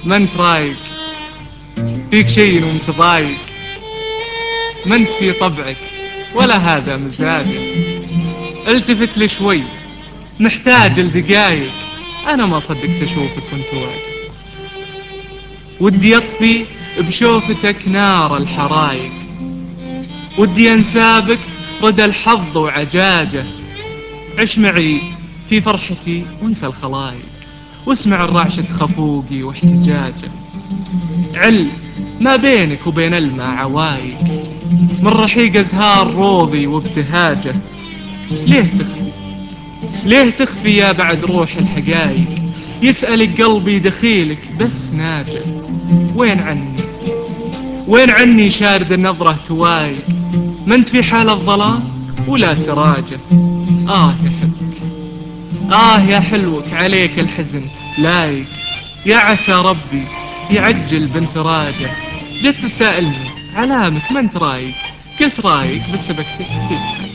ما انت رايق، فيك شي ومتضايق، ما انت في طبعك ولا هذا مزاجك. التفت لي شوي، محتاج لدقايق، انا ما صدقت اشوفك وانت واقف. ودي اطفي بشوفتك نار الحرايق، ودي انسابك رد الحظ وعجاجه. عش معي في فرحتي وانسى الخلايق، واسمع الرعشة خفوقي واحتجاجه. عل ما بينك وبين الماء عوايق، من رحيق ازهار روضي وابتهاجه. ليه تخفي، ليه تخفي يا بعد روح الحقايق؟ يسألك قلبي دخيلك بس ناجه. وين عني، وين عني شارد النظرة توايق؟ ما انت في حال الظلام ولا سراجه. يا حلوك، يا حلوك عليك الحزن لايق. يا عسى ربي يعجل بانفراجه. جت تسائلني علامك ما انت رايق، قلت رايق بس بكتفي.